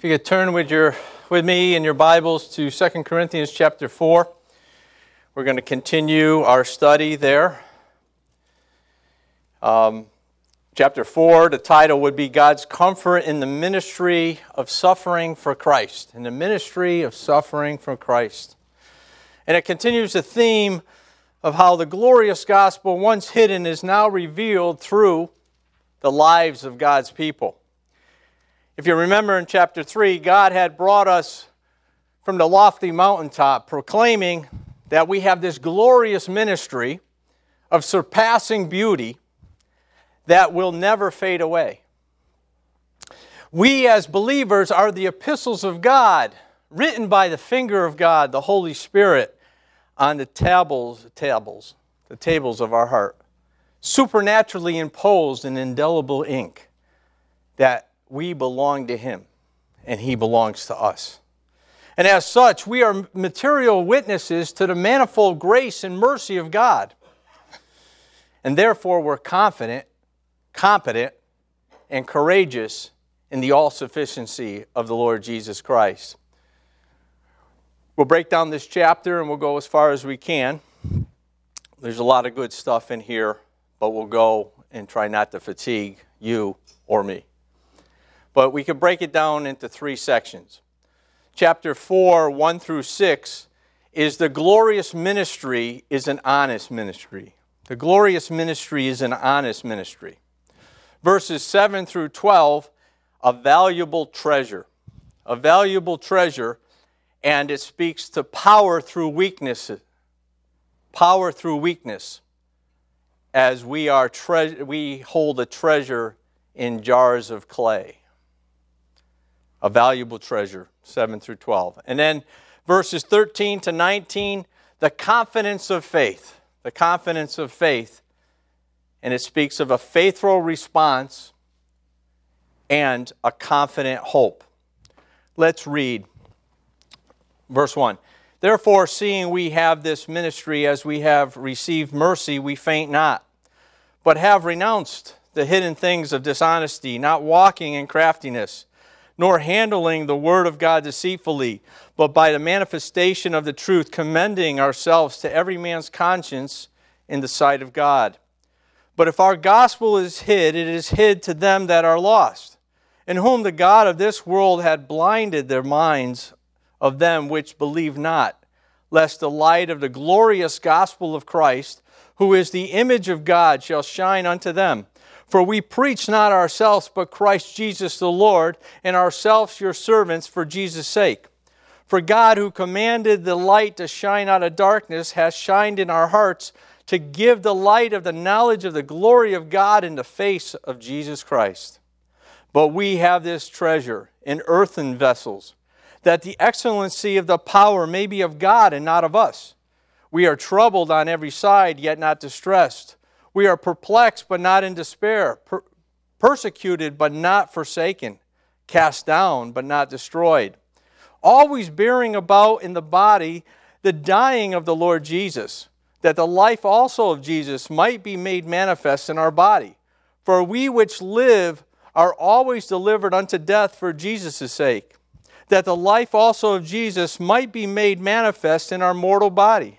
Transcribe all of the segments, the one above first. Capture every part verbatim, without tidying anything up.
If you could turn with your with me in your Bibles to Second Corinthians chapter four. We're going to continue our study there. Um, chapter four, the title would be God's Comfort in the Ministry of Suffering for Christ. In the Ministry of Suffering for Christ. And it continues the theme of how the glorious gospel, once hidden, is now revealed through the lives of God's people. If you remember in chapter three, God had brought us from the lofty mountaintop, proclaiming that we have this glorious ministry of surpassing beauty that will never fade away. We as believers are the epistles of God, written by the finger of God, the Holy Spirit, on the tables, tables, the tables of our heart, supernaturally imposed in indelible ink, that we belong to Him, and He belongs to us. And as such, we are material witnesses to the manifold grace and mercy of God. And therefore, we're confident, competent, and courageous in the all-sufficiency of the Lord Jesus Christ. We'll break down this chapter, and we'll go as far as we can. There's a lot of good stuff in here, but we'll go and try not to fatigue you or me. But we can break it down into three sections. Chapter four, one through six, is the glorious ministry is an honest ministry. The glorious ministry is an honest ministry. Verses seven through twelve, a valuable treasure. A valuable treasure, and it speaks to power through weakness. Power through weakness, as we are tre- we hold a treasure in jars of clay. A valuable treasure, seven through twelve. And then verses thirteen to nineteen, the confidence of faith. The confidence of faith. And it speaks of a faithful response and a confident hope. Let's read verse one. Therefore, seeing we have this ministry as we have received mercy, we faint not, but have renounced the hidden things of dishonesty, not walking in craftiness, nor handling the word of God deceitfully, but by the manifestation of the truth, commending ourselves to every man's conscience in the sight of God. But if our gospel is hid, it is hid to them that are lost, in whom the God of this world had blinded their minds of them which believe not, lest the light of the glorious gospel of Christ, who is the image of God, shall shine unto them. For we preach not ourselves, but Christ Jesus the Lord, and ourselves your servants for Jesus' sake. For God, who commanded the light to shine out of darkness, has shined in our hearts to give the light of the knowledge of the glory of God in the face of Jesus Christ. But we have this treasure in earthen vessels, that the excellency of the power may be of God and not of us. We are troubled on every side, yet not distressed. We are perplexed, but not in despair. Per- persecuted, but not forsaken. Cast down, but not destroyed. Always bearing about in the body the dying of the Lord Jesus, that the life also of Jesus might be made manifest in our body. For we which live are always delivered unto death for Jesus' sake, that the life also of Jesus might be made manifest in our mortal body.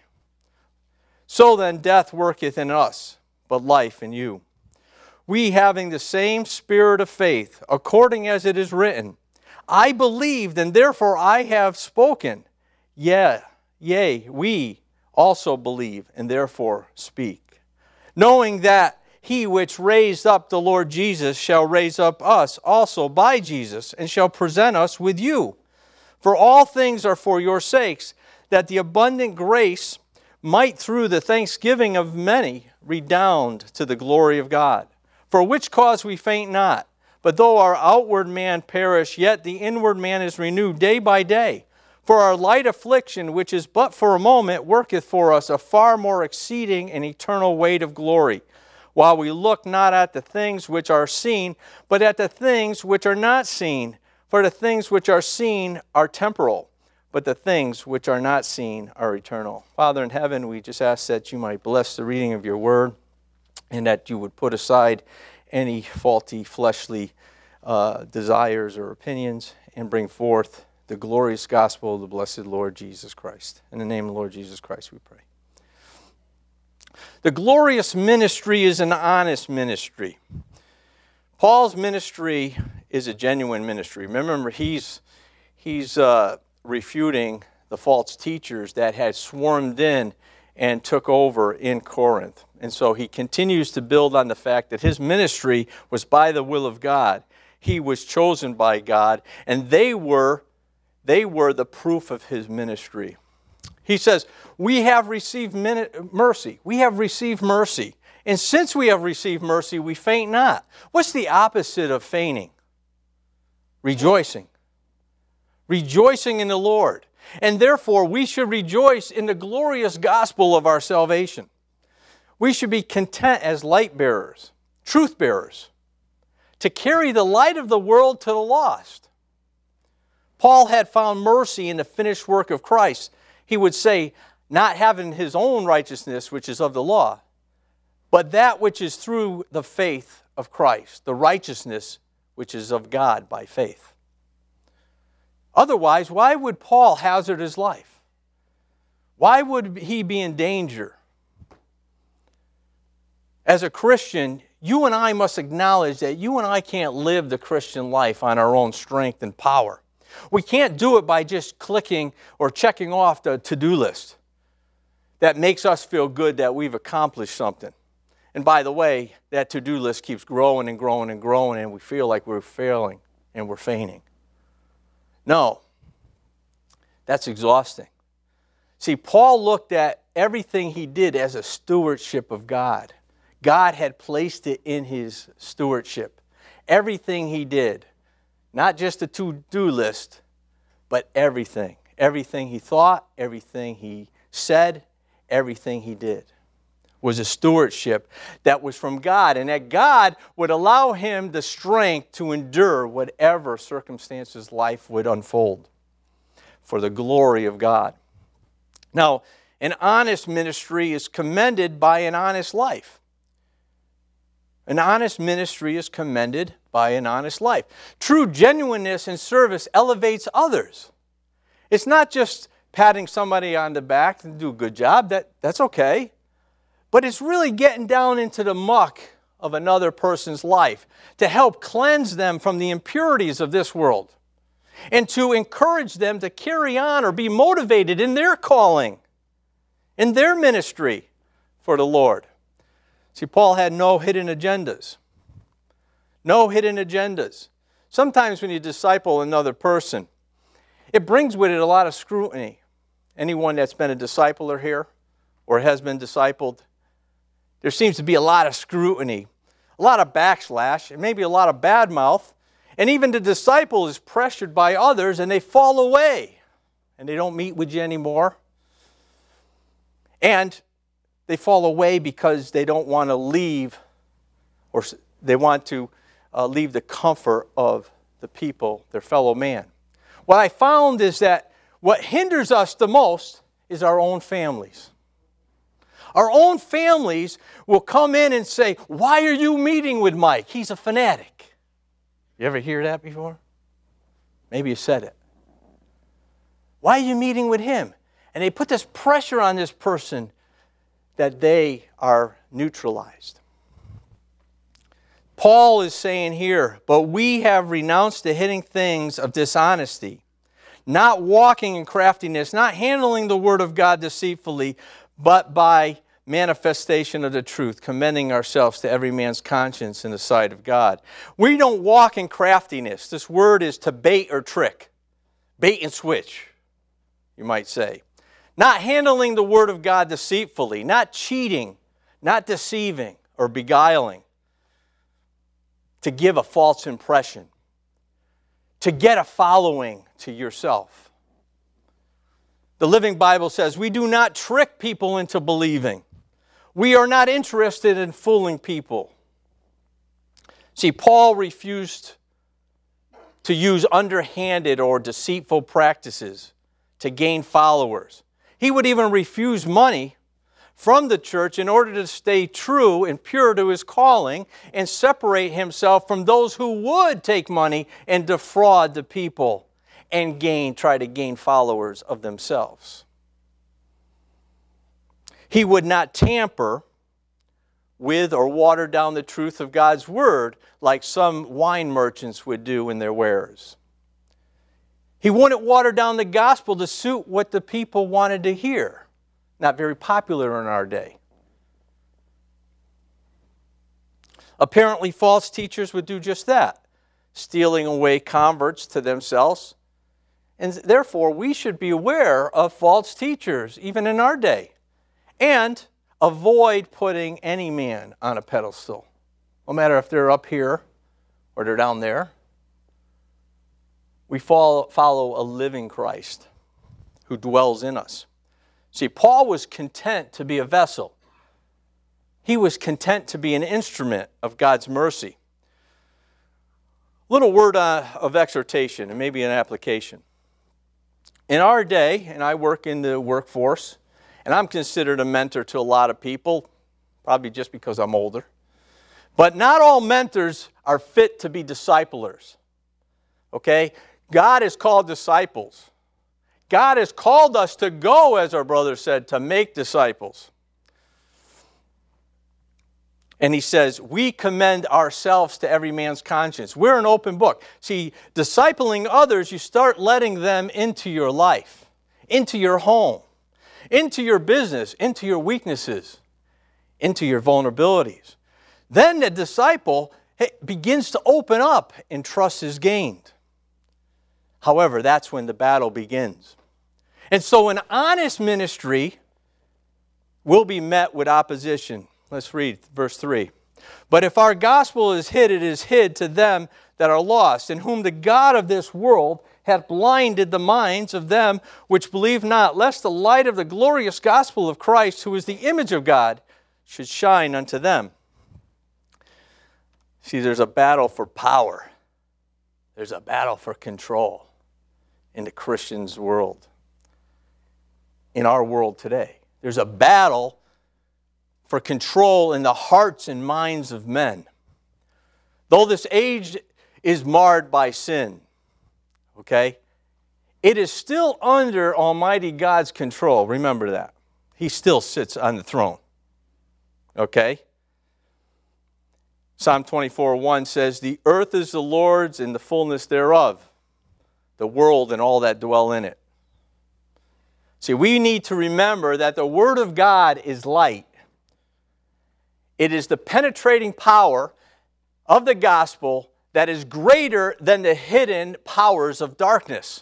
So then death worketh in us, but life in you. We having the same spirit of faith, according as it is written, I believed, and therefore I have spoken. Yea, yea, we also believe, and therefore speak. Knowing that He which raised up the Lord Jesus shall raise up us also by Jesus, and shall present us with you. For all things are for your sakes, that the abundant grace might through the thanksgiving of many redound to the glory of God. For which cause we faint not, but though our outward man perish, yet the inward man is renewed day by day. For our light affliction, which is but for a moment, worketh for us a far more exceeding and eternal weight of glory, while we look not at the things which are seen, but at the things which are not seen. For the things which are seen are temporal, but the things which are not seen are eternal. Father in heaven, we just ask that you might bless the reading of your word, and that you would put aside any faulty fleshly uh, desires or opinions, and bring forth the glorious gospel of the blessed Lord Jesus Christ. In the name of the Lord Jesus Christ we pray. The glorious ministry is an honest ministry. Paul's ministry is a genuine ministry. Remember, he's, he's uh, refuting the false teachers that had swarmed in and took over in Corinth. And so he continues to build on the fact that his ministry was by the will of God. He was chosen by God, and they were, they were the proof of his ministry. He says, we have received mercy. We have received mercy. And since we have received mercy, we faint not. What's the opposite of fainting? Rejoicing. Rejoicing in the Lord. And therefore, we should rejoice in the glorious gospel of our salvation. We should be content as light bearers, truth bearers, to carry the light of the world to the lost. Paul had found mercy in the finished work of Christ. He would say, not having his own righteousness, which is of the law, but that which is through the faith of Christ, the righteousness which is of God by faith. Otherwise, why would Paul hazard his life? Why would he be in danger? As a Christian, you and I must acknowledge that you and I can't live the Christian life on our own strength and power. We can't do it by just clicking or checking off the to-do list that makes us feel good that we've accomplished something. And by the way, that to-do list keeps growing and growing and growing, and we feel like we're failing and we're fainting. No, that's exhausting. See, Paul looked at everything he did as a stewardship of God. God had placed it in his stewardship. Everything he did. Not just a to-do list, but everything. Everything he thought, everything he said, everything he did was a stewardship that was from God, and that God would allow him the strength to endure whatever circumstances life would unfold for the glory of God. Now, an honest ministry is commended by an honest life. An honest ministry is commended by an honest life. True genuineness in service elevates others. It's not just patting somebody on the back and do a good job. That, that's okay. But it's really getting down into the muck of another person's life to help cleanse them from the impurities of this world and to encourage them to carry on or be motivated in their calling, in their ministry for the Lord. See, Paul had no hidden agendas. No hidden agendas. Sometimes when you disciple another person, it brings with it a lot of scrutiny. Anyone that's been a discipler here or has been discipled, there seems to be a lot of scrutiny, a lot of backslash, and maybe a lot of bad mouth. And even the disciple is pressured by others and they fall away and they don't meet with you anymore. And they fall away because they don't want to leave, or they want to uh, leave the comfort of the people, their fellow man. What I found is that what hinders us the most is our own families. Our own families will come in and say, why are you meeting with Mike? He's a fanatic. You ever hear that before? Maybe you said it. Why are you meeting with him? And they put this pressure on this person that they are neutralized. Paul is saying here, but we have renounced the hidden things of dishonesty, not walking in craftiness, not handling the word of God deceitfully, but by manifestation of the truth, commending ourselves to every man's conscience in the sight of God. We don't walk in craftiness. This word is to bait or trick. Bait and switch, you might say. Not handling the word of God deceitfully, not cheating, not deceiving or beguiling, to give a false impression, to get a following to yourself. The Living Bible says, we do not trick people into believing. We are not interested in fooling people. See, Paul refused to use underhanded or deceitful practices to gain followers. He would even refuse money from the church in order to stay true and pure to his calling and separate himself from those who would take money and defraud the people and gain, try to gain followers of themselves. He would not tamper with or water down the truth of God's word like some wine merchants would do in their wares. He wouldn't water down the gospel to suit what the people wanted to hear. Not very popular in our day. Apparently, false teachers would do just that, stealing away converts to themselves. And therefore, we should be aware of false teachers, even in our day, and avoid putting any man on a pedestal, no matter if they're up here or they're down there. We follow, follow a living Christ who dwells in us. See, Paul was content to be a vessel. He was content to be an instrument of God's mercy. Little word uh, of exhortation and maybe an application. In our day, and I work in the workforce, and I'm considered a mentor to a lot of people, probably just because I'm older. But not all mentors are fit to be disciplers. Okay? God has called disciples. God has called us to go, as our brother said, to make disciples. And he says, we commend ourselves to every man's conscience. We're an open book. See, discipling others, you start letting them into your life, into your home, into your business, into your weaknesses, into your vulnerabilities. Then the disciple begins to open up and trust is gained. However, that's when the battle begins. And so an honest ministry will be met with opposition. Let's read verse three. But if our gospel is hid, it is hid to them that are lost, in whom the God of this world hath blinded the minds of them which believe not, lest the light of the glorious gospel of Christ, who is the image of God, should shine unto them. See, there's a battle for power. There's a battle for control in the Christian's world, in our world today. There's a battle for control in the hearts and minds of men. Though this age is marred by sin, okay, it is still under Almighty God's control. Remember that. He still sits on the throne. Okay? Psalm twenty-four one says, the earth is the Lord's and the fullness thereof, the world and all that dwell in it. See, we need to remember that the Word of God is light. It is the penetrating power of the gospel that is greater than the hidden powers of darkness.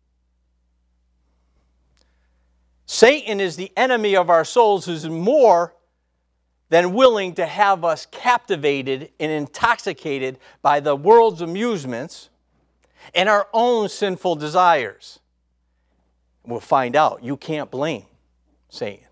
Satan is the enemy of our souls who's more than willing to have us captivated and intoxicated by the world's amusements and our own sinful desires. We'll find out. You can't blame Satan.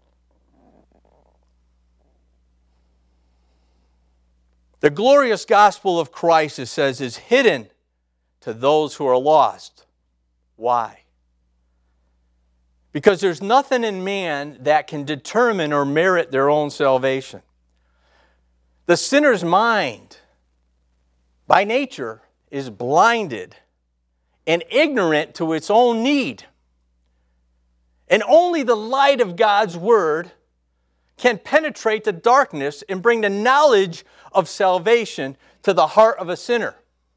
The glorious gospel of Christ, it says, is hidden to those who are lost. Why? Because there's nothing in man that can determine or merit their own salvation. The sinner's mind, by nature, is blinded and ignorant to its own need. And only the light of God's Word can penetrate the darkness and bring the knowledge of salvation to the heart of a sinner.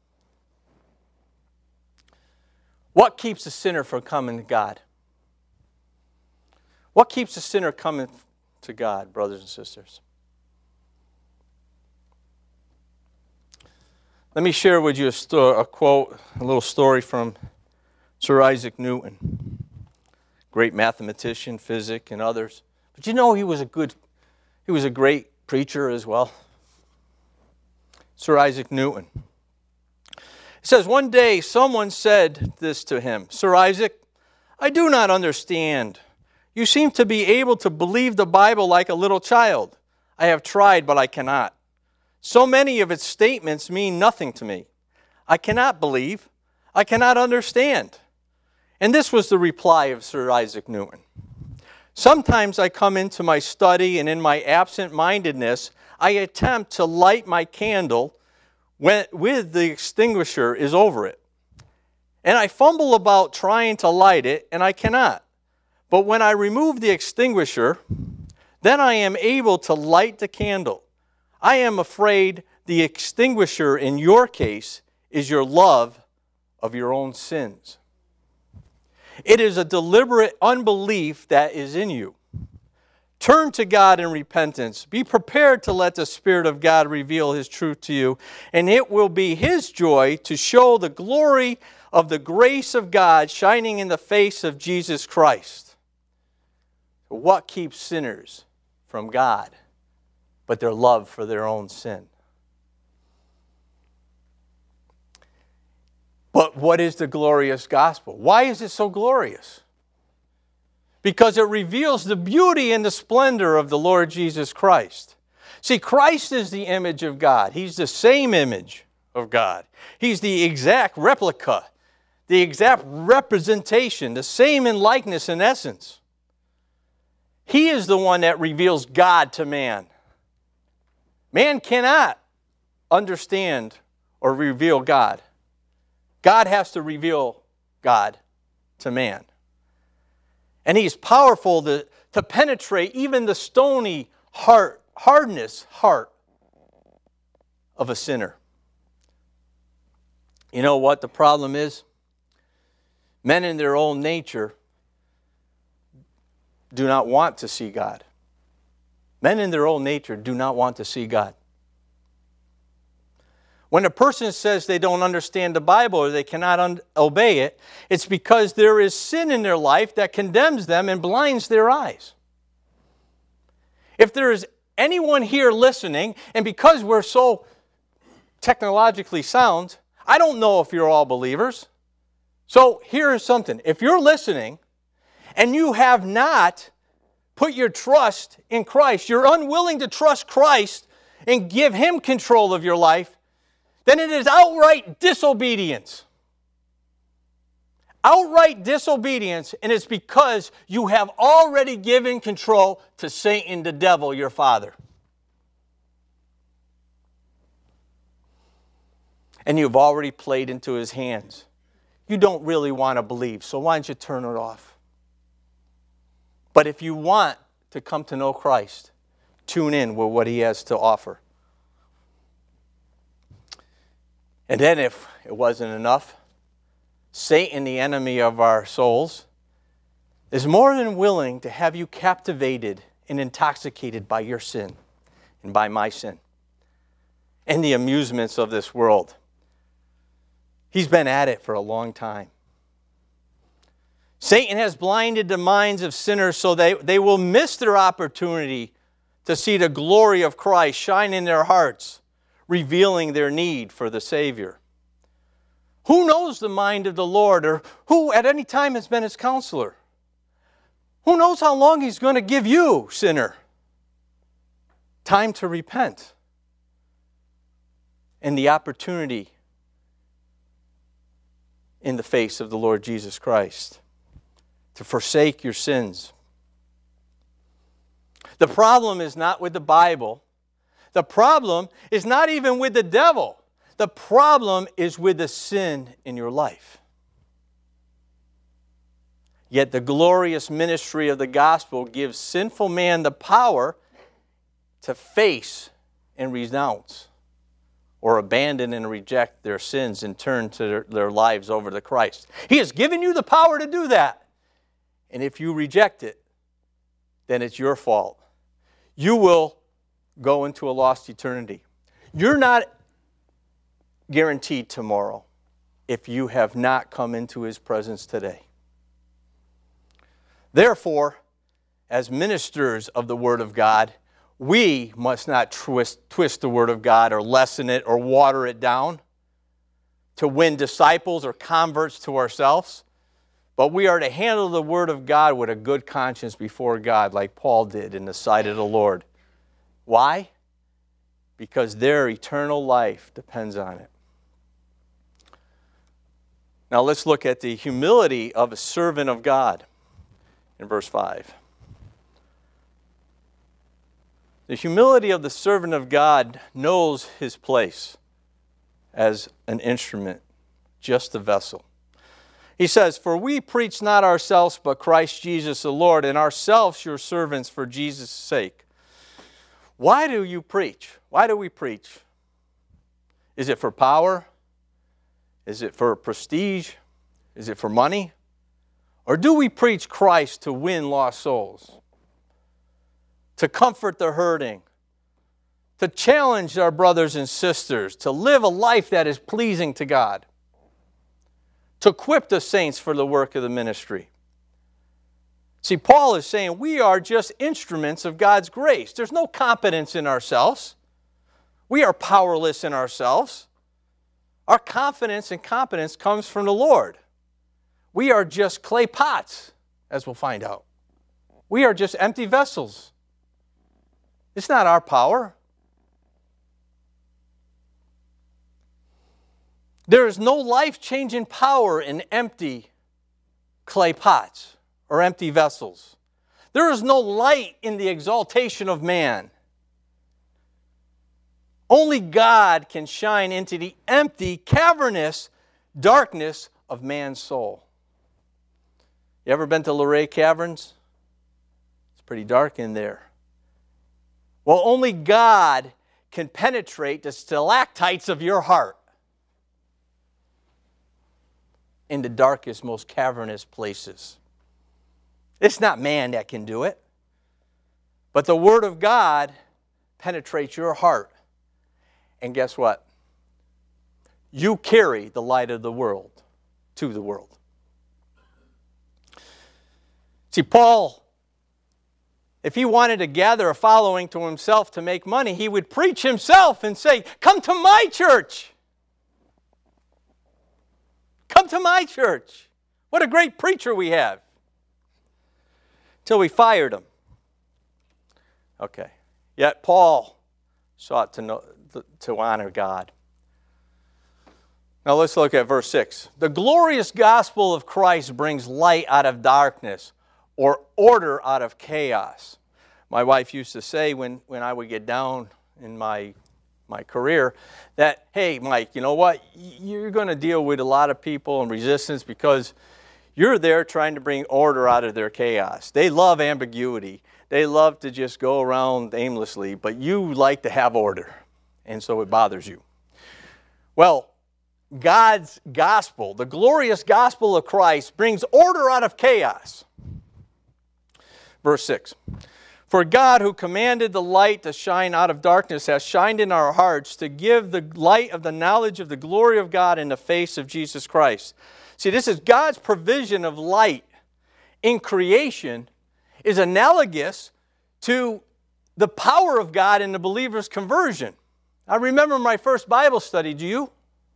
What keeps a sinner from coming to God? What keeps a sinner coming to God, brothers and sisters? Let me share with you a, sto- a quote, a little story from Sir Isaac Newton, great mathematician, physic, and others. But you know he was a good, he was a great preacher as well. Sir Isaac Newton. It says, one day someone said this to him, Sir Isaac, I do not understand. You seem to be able to believe the Bible like a little child. I have tried, but I cannot. So many of its statements mean nothing to me. I cannot believe. I cannot understand. And this was the reply of Sir Isaac Newton. Sometimes I come into my study, and in my absent-mindedness, I attempt to light my candle when, with the extinguisher is over it. And I fumble about trying to light it, and I cannot. But when I remove the extinguisher, then I am able to light the candle. I am afraid the extinguisher in your case is your love of your own sins. It is a deliberate unbelief that is in you. Turn to God in repentance. Be prepared to let the Spirit of God reveal His truth to you, and it will be His joy to show the glory of the grace of God shining in the face of Jesus Christ. What keeps sinners from God but their love for their own sin? But what is the glorious gospel? Why is it so glorious? Because it reveals the beauty and the splendor of the Lord Jesus Christ. See, Christ is the image of God. He's the same image of God. He's the exact replica, the exact representation, the same in likeness and essence. He is the one that reveals God to man. Man cannot understand or reveal God. God has to reveal God to man. And He's powerful to, to penetrate even the stony heart, hardness heart of a sinner. You know what the problem is? Men in their own nature do not want to see God. Men in their own nature do not want to see God. When a person says they don't understand the Bible or they cannot un- obey it, it's because there is sin in their life that condemns them and blinds their eyes. If there is anyone here listening, and because we're so technologically sound, I don't know if you're all believers. So here's something. If you're listening and you have not put your trust in Christ, you're unwilling to trust Christ and give Him control of your life, then it is outright disobedience. Outright disobedience, and it's because you have already given control to Satan, the devil, your father. And you've already played into his hands. You don't really want to believe, so why don't you turn it off? But if you want to come to know Christ, tune in with what He has to offer. And then if it wasn't enough, Satan, the enemy of our souls, is more than willing to have you captivated and intoxicated by your sin and by my sin and the amusements of this world. He's been at it for a long time. Satan has blinded the minds of sinners so they, they will miss their opportunity to see the glory of Christ shine in their hearts, revealing their need for the Savior. Who knows the mind of the Lord, or who at any time has been His counselor? Who knows how long He's going to give you, sinner, time to repent and the opportunity in the face of the Lord Jesus Christ to forsake your sins. The problem is not with the Bible. The problem is not even with the devil. The problem is with the sin in your life. Yet the glorious ministry of the gospel gives sinful man the power to face and renounce or abandon and reject their sins and turn to their, their lives over to Christ. He has given you the power to do that. And if you reject it, then it's your fault. You will go into a lost eternity. You're not guaranteed tomorrow if you have not come into His presence today. Therefore, as ministers of the Word of God, we must not twist, twist the Word of God or lessen it or water it down to win disciples or converts to ourselves. But we are to handle the Word of God with a good conscience before God, like Paul did in the sight of the Lord. Why? Because their eternal life depends on it. Now let's look at the humility of a servant of God in verse five. The humility of the servant of God knows his place as an instrument, just a vessel. He says, "For we preach not ourselves, but Christ Jesus the Lord, and ourselves your servants for Jesus' sake." Why do you preach? Why do we preach? Is it for power? Is it for prestige? Is it for money? Or do we preach Christ to win lost souls? To comfort the hurting? To challenge our brothers and sisters? To live a life that is pleasing to God? To equip the saints for the work of the ministry? See, Paul is saying we are just instruments of God's grace. There's no competence in ourselves. We are powerless in ourselves. Our confidence and competence comes from the Lord. We are just clay pots, as we'll find out. We are just empty vessels. It's not our power. There is no life-changing power in empty clay pots or empty vessels. There is no light in the exaltation of man. Only God can shine into the empty, cavernous darkness of man's soul. You ever been to Luray Caverns? It's pretty dark in there. Well, only God can penetrate the stalactites of your heart in the darkest, most cavernous places. It's not man that can do it, but the Word of God penetrates your heart. And guess what? You carry the light of the world to the world. See, Paul, if he wanted to gather a following to himself to make money, he would preach himself and say, "Come to my church. Come to my church. What a great preacher we have." Till we fired him. Okay. Yet Paul sought to know, to honor God. Now let's look at verse six. "The glorious gospel of Christ brings light out of darkness, or order out of chaos." My wife used to say when, when I would get down in my, my career that, "Hey, Mike, you know what? You're going to deal with a lot of people and resistance because you're there trying to bring order out of their chaos. They love ambiguity. They love to just go around aimlessly, but you like to have order, and so it bothers you." Well, God's gospel, the glorious gospel of Christ, brings order out of chaos. Verse six. "For God, who commanded the light to shine out of darkness, has shined in our hearts to give the light of the knowledge of the glory of God in the face of Jesus Christ." See, this is God's provision of light in creation is analogous to the power of God in the believer's conversion. I remember my first Bible study. Do you?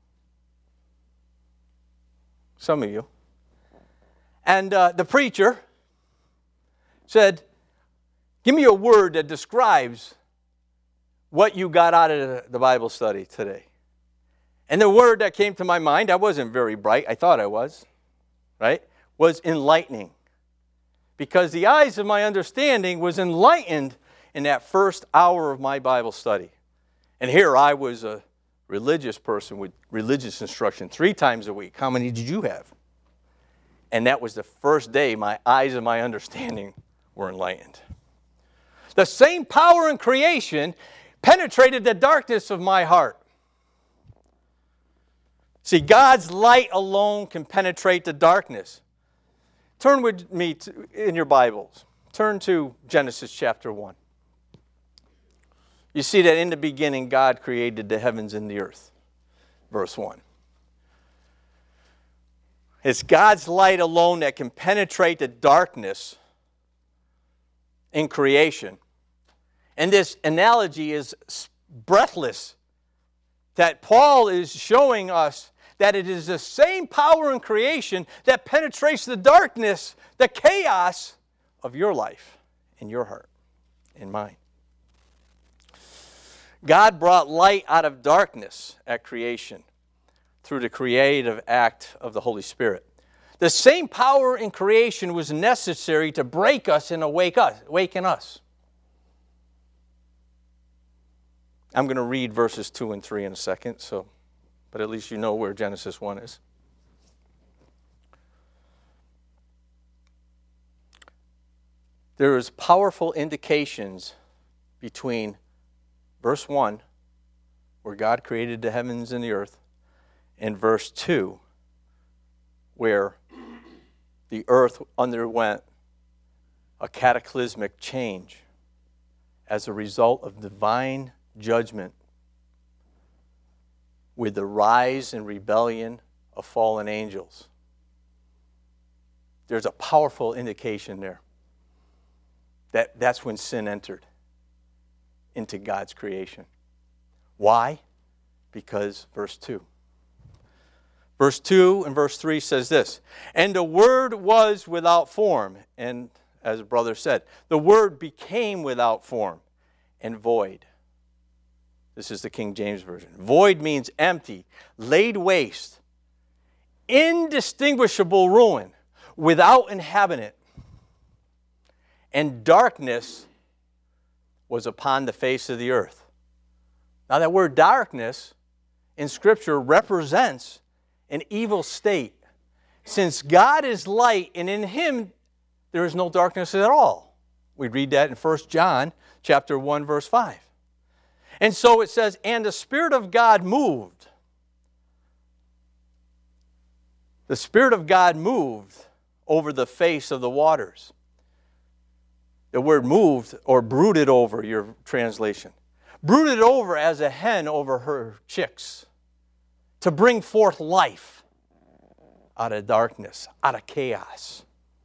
Some of you. And uh, the preacher said, "Give me a word that describes what you got out of the Bible study today." And the word that came to my mind, I wasn't very bright, I thought I was, right, was enlightening. Because the eyes of my understanding was enlightened in that first hour of my Bible study. And here I was a religious person with religious instruction three times a week. How many did you have? And that was the first day my eyes of my understanding were enlightened. The same power in creation penetrated the darkness of my heart. See, God's light alone can penetrate the darkness. Turn with me to, in your Bibles. Turn to Genesis chapter one. You see that in the beginning, God created the heavens and the earth. Verse one. It's God's light alone that can penetrate the darkness in creation. And this analogy is breathless. That Paul is showing us that it is the same power in creation that penetrates the darkness, the chaos of your life, in your heart, in mine. God brought light out of darkness at creation through the creative act of the Holy Spirit. The same power in creation was necessary to break us and awake us, awaken us. I'm going to read verses two and three in a second, so, but at least you know where Genesis one is. There is powerful indications between verse one, where God created the heavens and the earth, and verse two, where the earth underwent a cataclysmic change as a result of divine judgment with the rise and rebellion of fallen angels. There's a powerful indication there that that's when sin entered into God's creation. Why? Because verse two. Verse two and verse three says this, and the Word was without form, and as brother said, the Word became without form and void. This is the King James Version. Void means empty, laid waste, indistinguishable ruin, without inhabitant. And darkness was upon the face of the earth. Now that word darkness in Scripture represents an evil state. Since God is light and in Him there is no darkness at all. We read that in First John chapter one, verse five. And so it says, and the Spirit of God moved. The Spirit of God moved over the face of the waters. The word moved or brooded over, your translation. Brooded over as a hen over her chicks. To bring forth life out of darkness, out of chaos.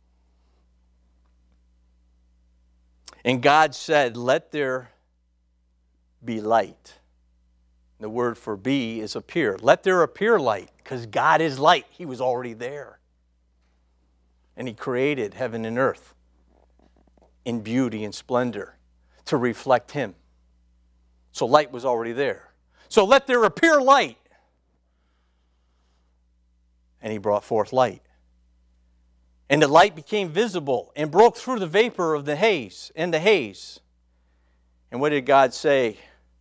And God said, let there be light. The word for be is appear. Let there appear light, because God is light. He was already there. And He created heaven and earth in beauty and splendor to reflect Him. So light was already there. So let there appear light. And He brought forth light. And the light became visible and broke through the vapor of the haze, and the haze. And what did God say?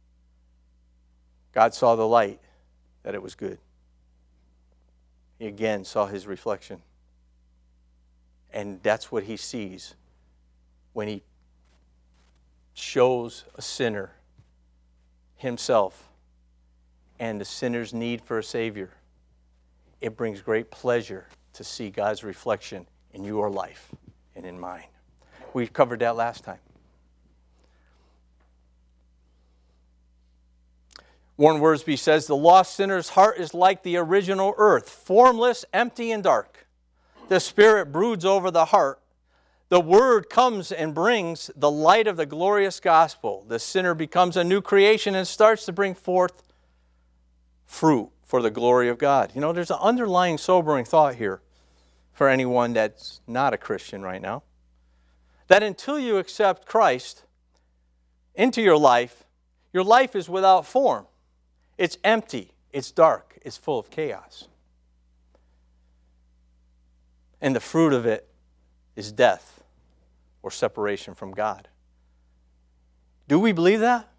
God saw the light, that it was good. He again saw His reflection. And that's what He sees when He shows a sinner himself and the sinner's need for a Savior. It brings great pleasure to see God's reflection in your life and in mine. We covered that last time. Warren Wiersbe says, the lost sinner's heart is like the original earth, formless, empty, and dark. The Spirit broods over the heart. The Word comes and brings the light of the glorious gospel. The sinner becomes a new creation and starts to bring forth fruit for the glory of God. You know, there's an underlying sobering thought here for anyone that's not a Christian right now. That until you accept Christ into your life, your life is without form. It's empty. It's dark. It's full of chaos. And the fruit of it is death or separation from God. Do we believe that?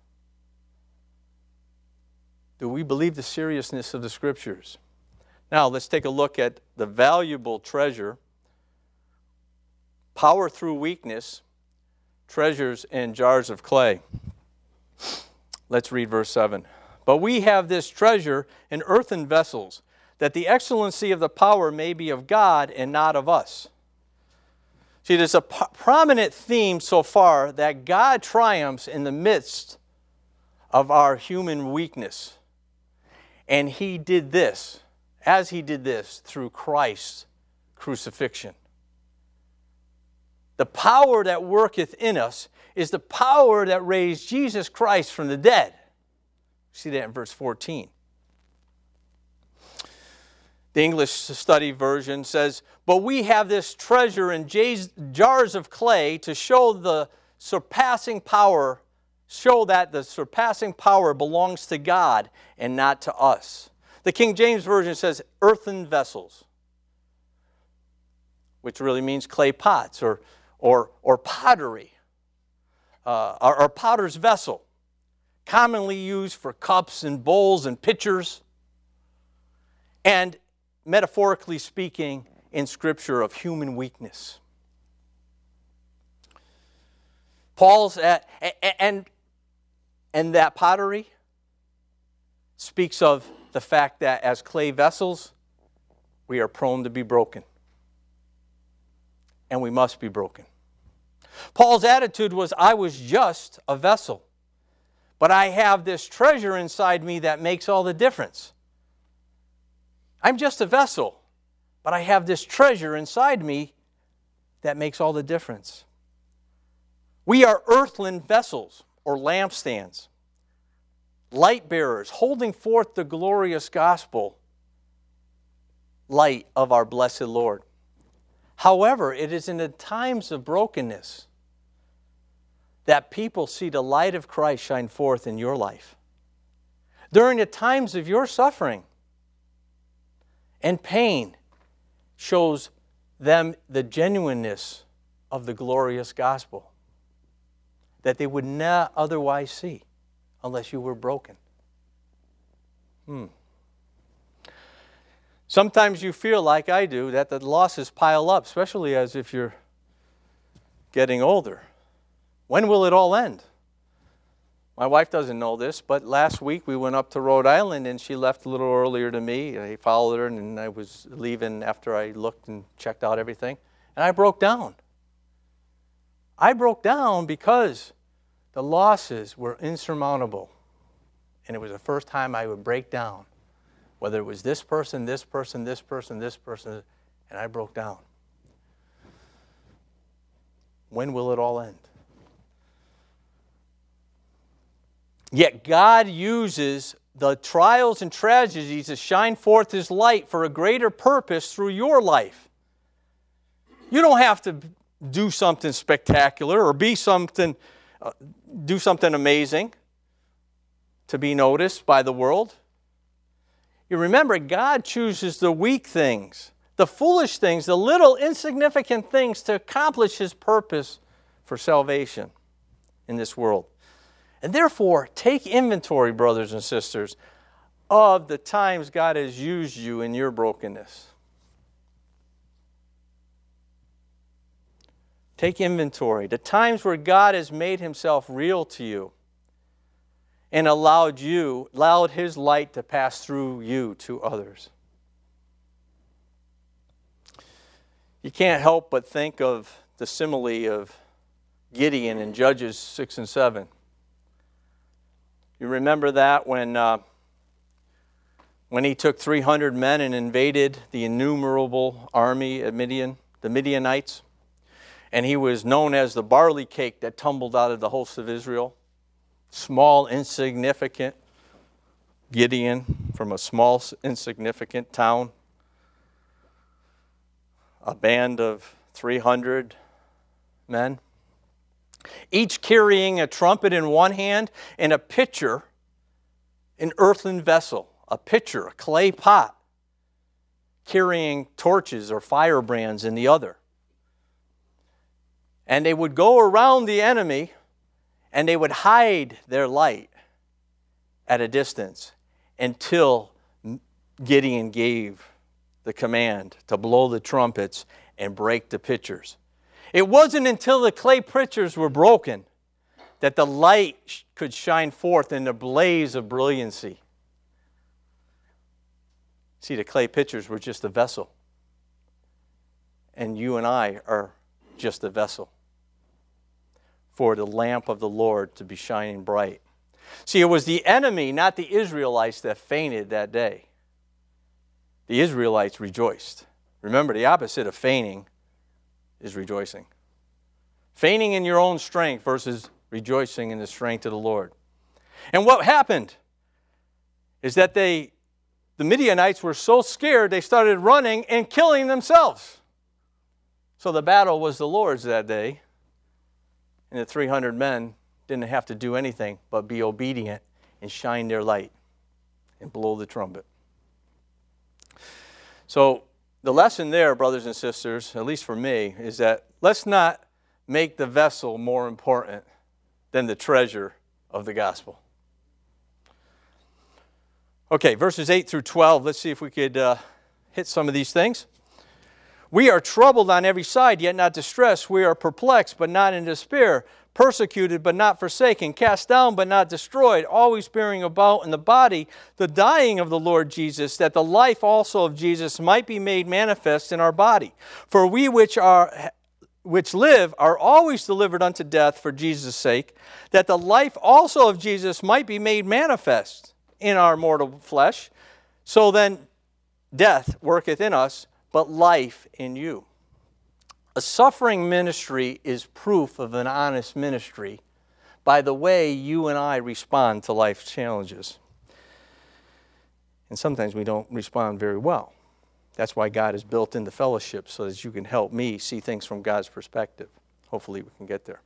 Do we believe the seriousness of the Scriptures? Now, let's take a look at the valuable treasure, power through weakness, treasures in jars of clay. Let's read verse seven. But we have this treasure in earthen vessels, that the excellency of the power may be of God and not of us. See, there's a p- prominent theme so far that God triumphs in the midst of our human weakness. And He did this, as He did this, through Christ's crucifixion. The power that worketh in us is the power that raised Jesus Christ from the dead. See that in verse fourteen. The English Study Version says, but we have this treasure in jars of clay to show the surpassing power, show that the surpassing power belongs to God and not to us. The King James Version says earthen vessels, which really means clay pots or, or, or pottery, uh, or, or potter's vessel. commonly used for cups and bowls and pitchers, and metaphorically speaking, in Scripture, of human weakness. Paul's at, and and that pottery speaks of the fact that as clay vessels, we are prone to be broken. And we must be broken. Paul's attitude was, I was just a vessel, but I have this treasure inside me that makes all the difference. I'm just a vessel, but I have this treasure inside me that makes all the difference. We are earthen vessels or lampstands, light bearers, holding forth the glorious gospel light of our blessed Lord. However, it is in the times of brokenness that people see the light of Christ shine forth in your life. During the times of your suffering and pain shows them the genuineness of the glorious gospel that they would not otherwise see unless you were broken. Hmm. Sometimes you feel like I do that the losses pile up, especially as if you're getting older. When will it all end? My wife doesn't know this, but last week we went up to Rhode Island and she left a little earlier than me. I followed her and I was leaving after I looked and checked out everything. And I broke down. I broke down because the losses were insurmountable. And it was the first time I would break down. Whether it was this person, this person, this person, this person, and I broke down. When will it all end? Yet God uses the trials and tragedies to shine forth His light for a greater purpose through your life. You don't have to do something spectacular or be something, uh, do something amazing to be noticed by the world. You remember, God chooses the weak things, the foolish things, the little insignificant things to accomplish His purpose for salvation in this world. And therefore, take inventory, brothers and sisters, of the times God has used you in your brokenness. Take inventory. The times where God has made Himself real to you and allowed you, allowed His light to pass through you to others. You can't help but think of the simile of Gideon in Judges six and seven. You remember that when, uh, when he took three hundred men and invaded the innumerable army of Midian, the Midianites? And he was known as the barley cake that tumbled out of the host of Israel. Small, insignificant Gideon from a small, insignificant town. A band of three hundred men. Each carrying a trumpet in one hand and a pitcher, an earthen vessel, a pitcher, a clay pot, carrying torches or firebrands in the other. And they would go around the enemy and they would hide their light at a distance until Gideon gave the command to blow the trumpets and break the pitchers. It wasn't until the clay pitchers were broken that the light could shine forth in a blaze of brilliancy. See, the clay pitchers were just a vessel. And you and I are just a vessel for the lamp of the Lord to be shining bright. See, it was the enemy, not the Israelites, that fainted that day. The Israelites rejoiced. Remember, the opposite of fainting is rejoicing. Fainting in your own strength versus rejoicing in the strength of the Lord. And what happened is that they, the Midianites were so scared they started running and killing themselves. So the battle was the Lord's that day. And the three hundred men didn't have to do anything but be obedient and shine their light and blow the trumpet. So the lesson there, brothers and sisters, at least for me, is that let's not make the vessel more important than the treasure of the gospel. Okay, verses eight through twelve. Let's see if we could uh, hit some of these things. We are troubled on every side, yet not distressed. We are perplexed, but not in despair. Persecuted, but not forsaken. Cast down, but not destroyed. Always bearing about in the body the dying of the Lord Jesus, that the life also of Jesus might be made manifest in our body. For we which are which live are always delivered unto death for Jesus' sake, that the life also of Jesus might be made manifest in our mortal flesh. So then death worketh in us, but life in you. A suffering ministry is proof of an honest ministry by the way you and I respond to life's challenges. And sometimes we don't respond very well. That's why God has built into fellowship, so that you can help me see things from God's perspective. Hopefully we can get there.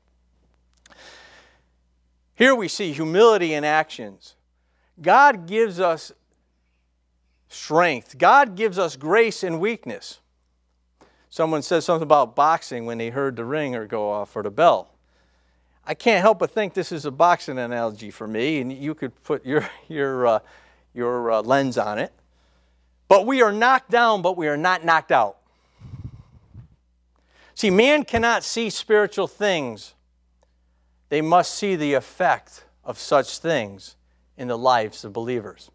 Here we see humility in actions. God gives us strength. God gives us grace in weakness. Someone said something about boxing when they heard the ringer go off or the bell. I can't help but think this is a boxing analogy for me, and you could put your, your, uh, your uh, lens on it. But we are knocked down, but we are not knocked out. See, man cannot see spiritual things. They must see the effect of such things in the lives of believers.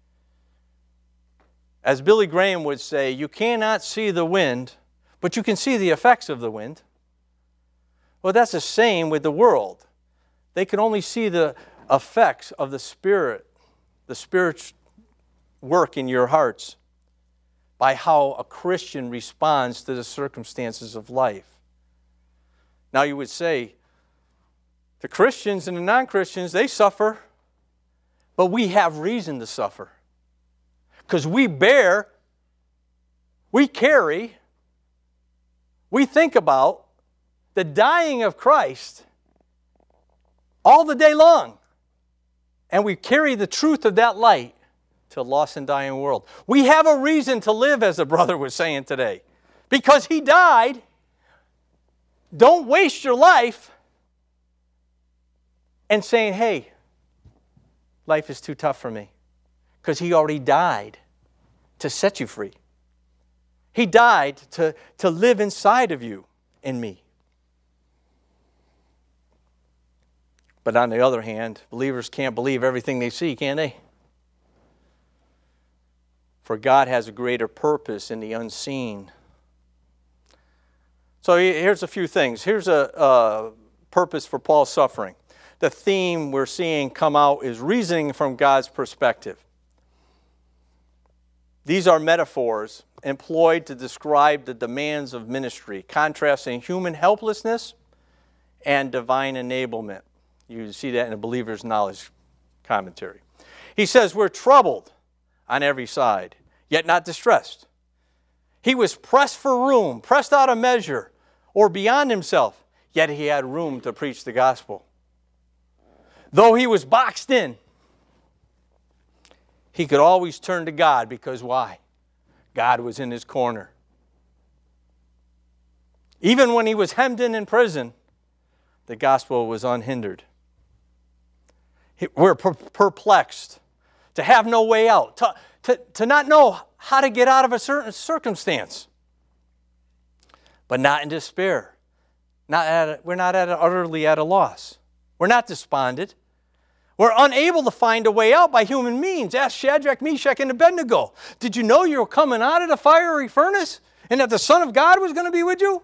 As Billy Graham would say, you cannot see the wind, but you can see the effects of the wind. Well, that's the same with the world. They can only see the effects of the Spirit, the Spirit's work in your hearts, by how a Christian responds to the circumstances of life. Now you would say, the Christians and the non-Christians, they suffer, but we have reason to suffer. Because we bear, we carry, we think about the dying of Christ all the day long. And we carry the truth of that light to a lost and dying world. We have a reason to live, as the brother was saying today. Because he died. Don't waste your life and saying, hey, life is too tough for me. Because he already died to set you free. He died to, to live inside of you and me. But on the other hand, believers can't believe everything they see, can they? For God has a greater purpose in the unseen. So here's a few things. Here's a, a purpose for Paul's suffering. The theme we're seeing come out is reasoning from God's perspective. These are metaphors employed to describe the demands of ministry, contrasting human helplessness and divine enablement. You see that in the Believer's Knowledge commentary. He says, we're troubled on every side, yet not distressed. He was pressed for room, pressed out of measure, or beyond himself, yet he had room to preach the gospel. Though he was boxed in, he could always turn to God, because why? God was in his corner. Even when he was hemmed in in prison, the gospel was unhindered. We're perplexed, to have no way out, to, to, to not know how to get out of a certain circumstance, but not in despair. Not at a, we're not at a, utterly at a loss. We're not despondent. We're unable to find a way out by human means. Ask Shadrach, Meshach, and Abednego. Did you know you were coming out of the fiery furnace and that the Son of God was going to be with you?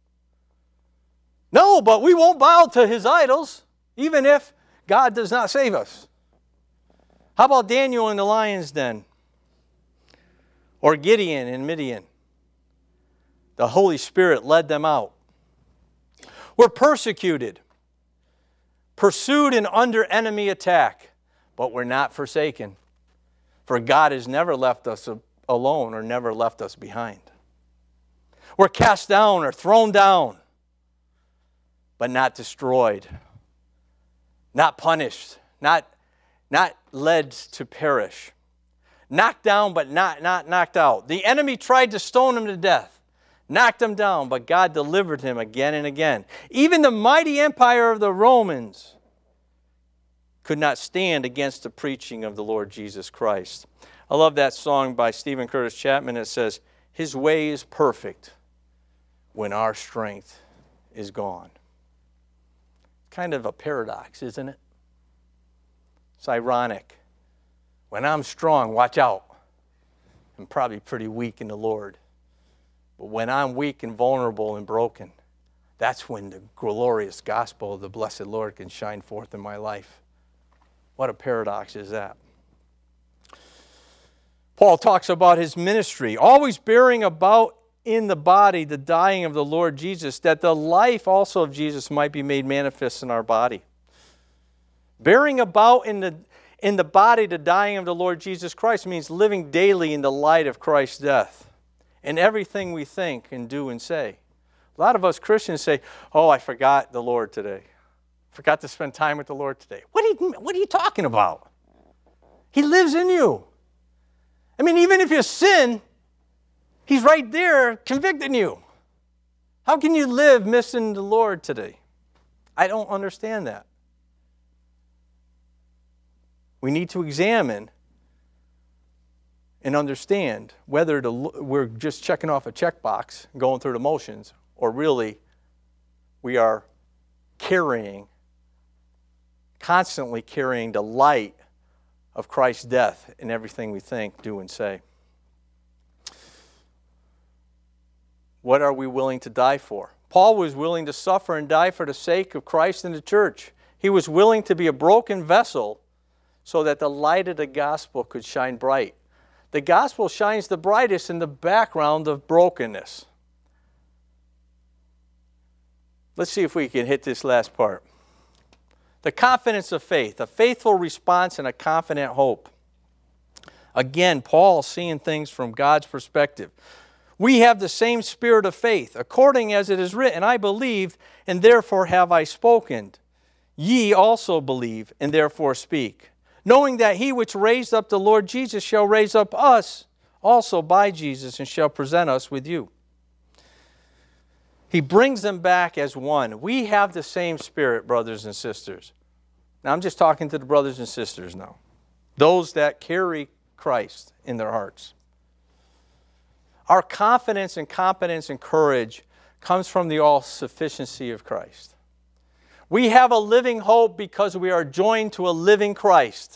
No, but we won't bow to his idols, even if God does not save us. How about Daniel in the lion's den? Or Gideon in Midian? The Holy Spirit led them out. We're persecuted, pursued and under enemy attack, but we're not forsaken. For God has never left us alone or never left us behind. We're cast down or thrown down, but not destroyed, not punished, not, not led to perish. Knocked down, but not, not knocked out. The enemy tried to stone him to death, knocked him down, but God delivered him again and again. Even the mighty empire of the Romans could not stand against the preaching of the Lord Jesus Christ. I love that song by Stephen Curtis Chapman. It says, His way is perfect when our strength is gone. Kind of a paradox, isn't it? It's ironic. When I'm strong, watch out. I'm probably pretty weak in the Lord. But when I'm weak and vulnerable and broken, that's when the glorious gospel of the blessed Lord can shine forth in my life. What a paradox is that? Paul talks about his ministry, always bearing about in the body the dying of the Lord Jesus, that the life also of Jesus might be made manifest in our body. Bearing about in the, in the body the dying of the Lord Jesus Christ means living daily in the light of Christ's death in everything we think and do and say. A lot of us Christians say, oh, I forgot the Lord today. Forgot to spend time with the Lord today. What are you, what are you talking about? He lives in you. I mean, even if you sin, He's right there convicting you. How can you live missing the Lord today? I don't understand that. We need to examine and understand whether to, we're just checking off a checkbox, going through the motions, or really we are carrying, constantly carrying the light of Christ's death in everything we think, do, and say. What are we willing to die for? Paul was willing to suffer and die for the sake of Christ and the church. He was willing to be a broken vessel so that the light of the gospel could shine bright. The gospel shines the brightest in the background of brokenness. Let's see if we can hit this last part. The confidence of faith, a faithful response and a confident hope. Again, Paul seeing things from God's perspective. We have the same spirit of faith, according as it is written, I believed, and therefore have I spoken. Ye also believe, and therefore speak, knowing that he which raised up the Lord Jesus shall raise up us also by Jesus, and shall present us with you. He brings them back as one. We have the same spirit, brothers and sisters. Now, I'm just talking to the brothers and sisters now. Those that carry Christ in their hearts. Our confidence and competence and courage comes from the all-sufficiency of Christ. We have a living hope because we are joined to a living Christ.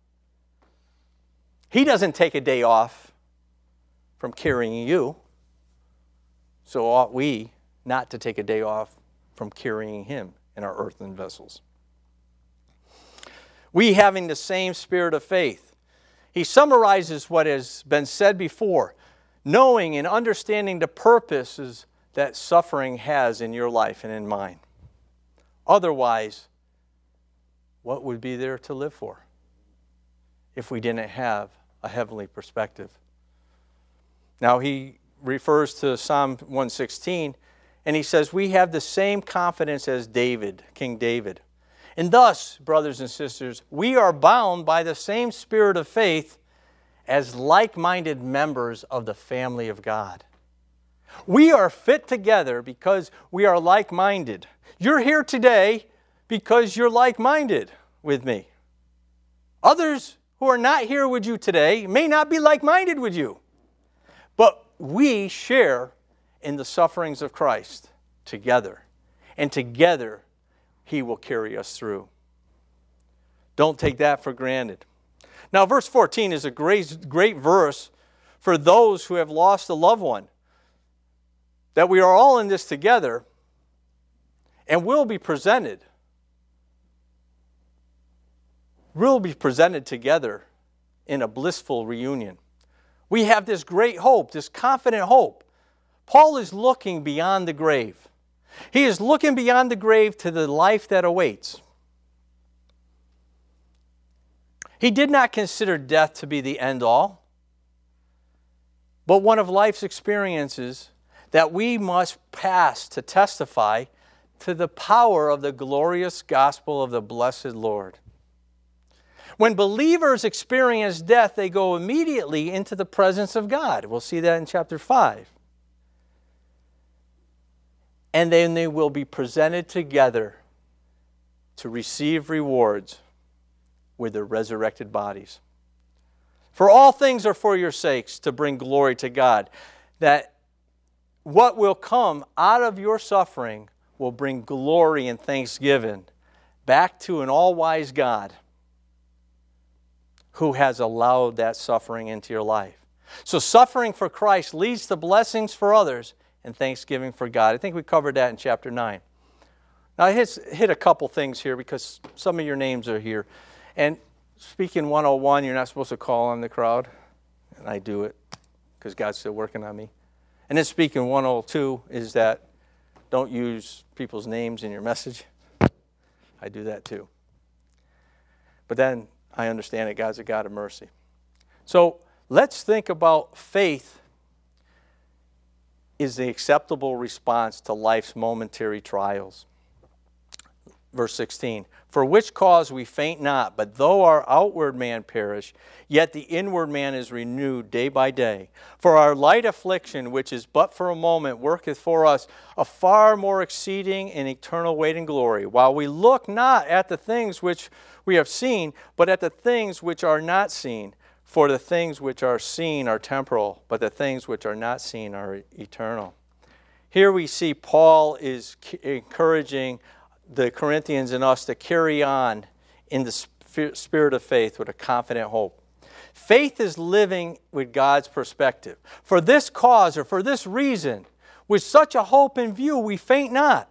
He doesn't take a day off from carrying you. So ought we not to take a day off from carrying Him in our earthen vessels. We having the same spirit of faith. He summarizes what has been said before. Knowing and understanding the purposes that suffering has in your life and in mine. Otherwise, what would be there to live for if we didn't have a heavenly perspective? Now he refers to Psalm one sixteen, and he says, we have the same confidence as David, King David. And thus, brothers and sisters, we are bound by the same spirit of faith as like-minded members of the family of God. We are fit together because we are like-minded. You're here today because you're like-minded with me. Others who are not here with you today may not be like-minded with you. But we share in the sufferings of Christ together. And together, He will carry us through. Don't take that for granted. Now, verse fourteen is a great, great verse for those who have lost a loved one. That we are all in this together and will be presented. We'll be presented together in a blissful reunion. We have this great hope, this confident hope. Paul is looking beyond the grave. He is looking beyond the grave to the life that awaits. He did not consider death to be the end all, but one of life's experiences that we must pass to testify to the power of the glorious gospel of the blessed Lord. When believers experience death, they go immediately into the presence of God. We'll see that in chapter five. And then they will be presented together to receive rewards with their resurrected bodies. For all things are for your sakes, to bring glory to God, that what will come out of your suffering will bring glory and thanksgiving back to an all-wise God who has allowed that suffering into your life. So suffering for Christ leads to blessings for others and thanksgiving for God. I think we covered that in chapter nine. Now I hit, hit a couple things here because some of your names are here. And speaking one oh one, you're not supposed to call on the crowd. And I do it because God's still working on me. And then speaking one oh two is that don't use people's names in your message. I do that too. But then I understand that God's a God of mercy. So let's think about faith is the acceptable response to life's momentary trials. Verse sixteen, for which cause we faint not, but though our outward man perish, yet the inward man is renewed day by day. For our light affliction, which is but for a moment, worketh for us a far more exceeding and eternal weight in glory, while we look not at the things which we have seen, but at the things which are not seen. For the things which are seen are temporal, but the things which are not seen are eternal. Here we see Paul is encouraging the Corinthians and us to carry on in the spirit of faith with a confident hope. Faith is living with God's perspective. For this cause, or for this reason, with such a hope in view, we faint not.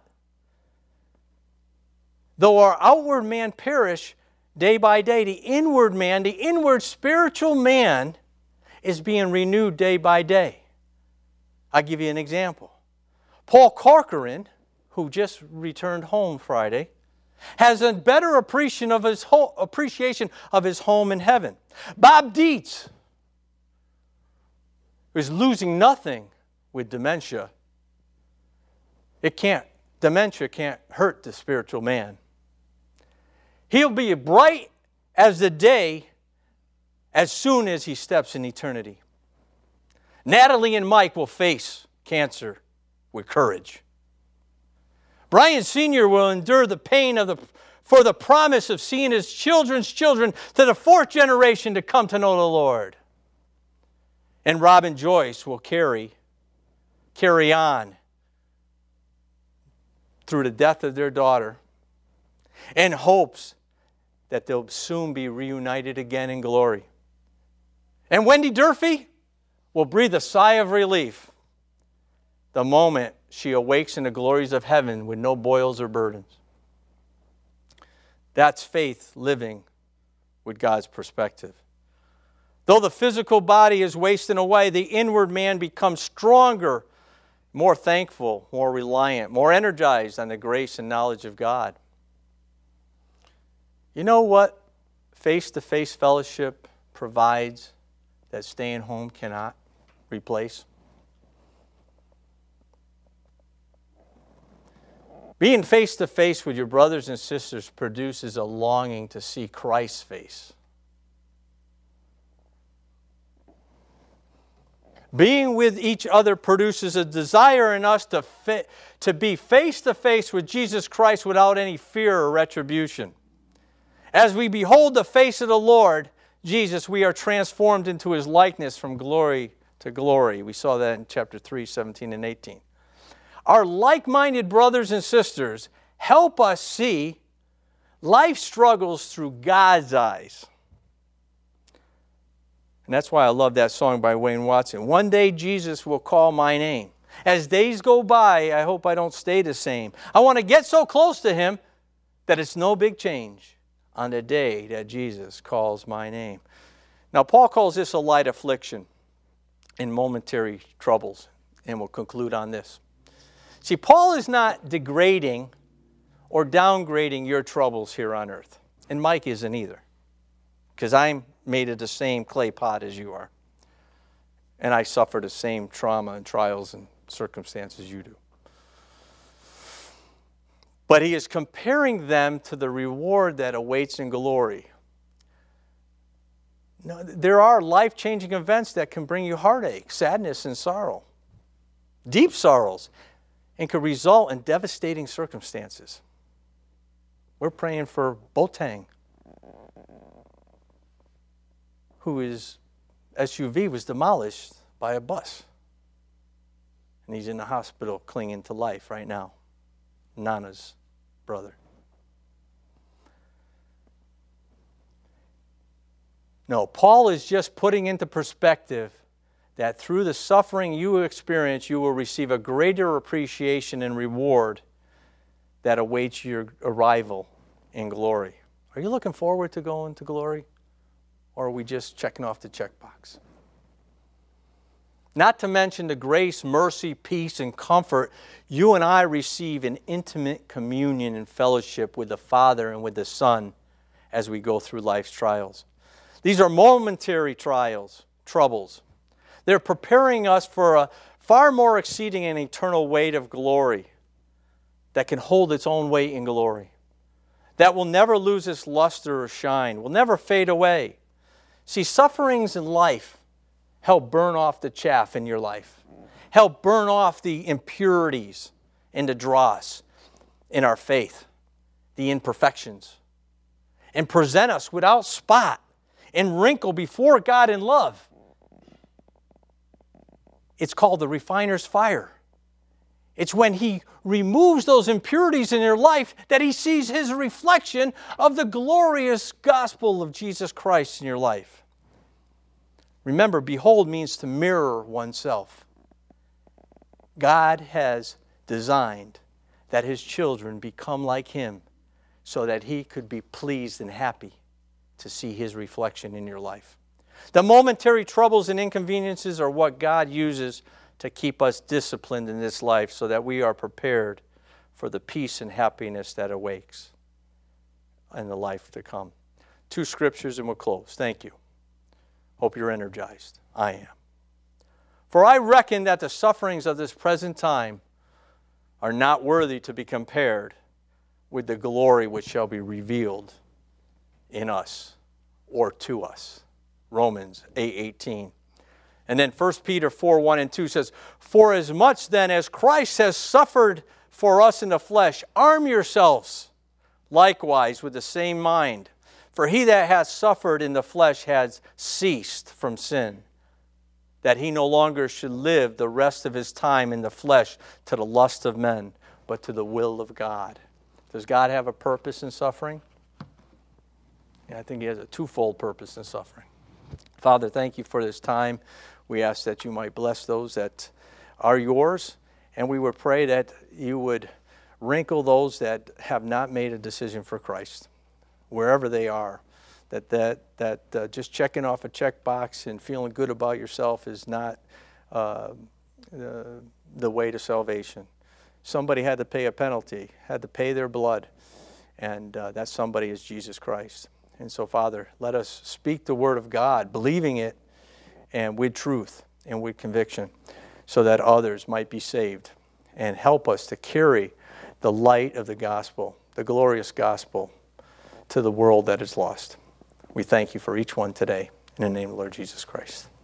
Though our outward man perish day by day, the inward man, the inward spiritual man, is being renewed day by day. I'll give you an example. Paul Corcoran, who just returned home Friday, has a better appreciation of his home, appreciation of his home in heaven. Bob Dietz is losing nothing with dementia. It can't, dementia can't hurt the spiritual man. He'll be bright as the day as soon as he steps in eternity. Natalie and Mike will face cancer with courage. Brian Senior will endure the pain of the, for the promise of seeing his children's children to the fourth generation to come to know the Lord. And Robin Joyce will carry, carry on through the death of their daughter in hopes that they'll soon be reunited again in glory. And Wendy Durfee will breathe a sigh of relief the moment she awakes in the glories of heaven with no boils or burdens. That's faith living with God's perspective. Though the physical body is wasting away, the inward man becomes stronger, more thankful, more reliant, more energized on the grace and knowledge of God. You know what face-to-face fellowship provides that staying home cannot replace? Being face-to-face with your brothers and sisters produces a longing to see Christ's face. Being with each other produces a desire in us to, fi- to be face-to-face with Jesus Christ without any fear or retribution. As we behold the face of the Lord, Jesus, we are transformed into His likeness from glory to glory. We saw that in chapter three, seventeen and eighteen. Our like-minded brothers and sisters help us see life struggles through God's eyes. And that's why I love that song by Wayne Watson. One day Jesus will call my name. As days go by, I hope I don't stay the same. I want to get so close to Him that it's no big change on the day that Jesus calls my name. Now, Paul calls this a light affliction in momentary troubles. And we'll conclude on this. See, Paul is not degrading or downgrading your troubles here on earth. And Mike isn't either. Because I'm made of the same clay pot as you are. And I suffer the same trauma and trials and circumstances you do. But he is comparing them to the reward that awaits in glory. No, there are life-changing events that can bring you heartache, sadness, and sorrow. Deep sorrows. And could result in devastating circumstances. We're praying for Boateng. whose S U V was demolished by a bus. And he's in the hospital clinging to life right now. Nana's brother. No, Paul is just putting into perspective that through the suffering you experience, you will receive a greater appreciation and reward that awaits your arrival in glory. Are you looking forward to going to glory? Or are we just checking off the checkbox? Not to mention the grace, mercy, peace, and comfort you and I receive in intimate communion and fellowship with the Father and with the Son as we go through life's trials. These are momentary trials, troubles. They're preparing us for a far more exceeding and eternal weight of glory that can hold its own weight in glory, that will never lose its luster or shine, will never fade away. See, sufferings in life help burn off the chaff in your life, help burn off the impurities and the dross in our faith, the imperfections, and present us without spot and wrinkle before God in love. It's called the refiner's fire. It's when He removes those impurities in your life that He sees His reflection of the glorious gospel of Jesus Christ in your life. Remember, behold means to mirror oneself. God has designed that His children become like Him so that He could be pleased and happy to see His reflection in your life. The momentary troubles and inconveniences are what God uses to keep us disciplined in this life so that we are prepared for the peace and happiness that awaits in the life to come. Two scriptures and we'll close. Thank you. Hope you're energized. I am. For I reckon that the sufferings of this present time are not worthy to be compared with the glory which shall be revealed in us or to us. Romans eight eighteen. And then First Peter four one and two says, For as much then as Christ has suffered for us in the flesh, arm yourselves likewise with the same mind. For he that hath suffered in the flesh has ceased from sin, that he no longer should live the rest of his time in the flesh to the lust of men, but to the will of God. Does God have a purpose in suffering? Yeah, I think He has a twofold purpose in suffering. Father, thank You for this time. We ask that You might bless those that are Yours, and we would pray that You would wrinkle those that have not made a decision for Christ, wherever they are, that that that uh, just checking off a checkbox and feeling good about yourself is not uh, uh, the way to salvation. Somebody had to pay a penalty, had to pay their blood, and uh, that somebody is Jesus Christ. And so, Father, let us speak the Word of God, believing it, and with truth and with conviction, so that others might be saved, and help us to carry the light of the gospel, the glorious gospel, to the world that is lost. We thank You for each one today. In the name of the Lord Jesus Christ.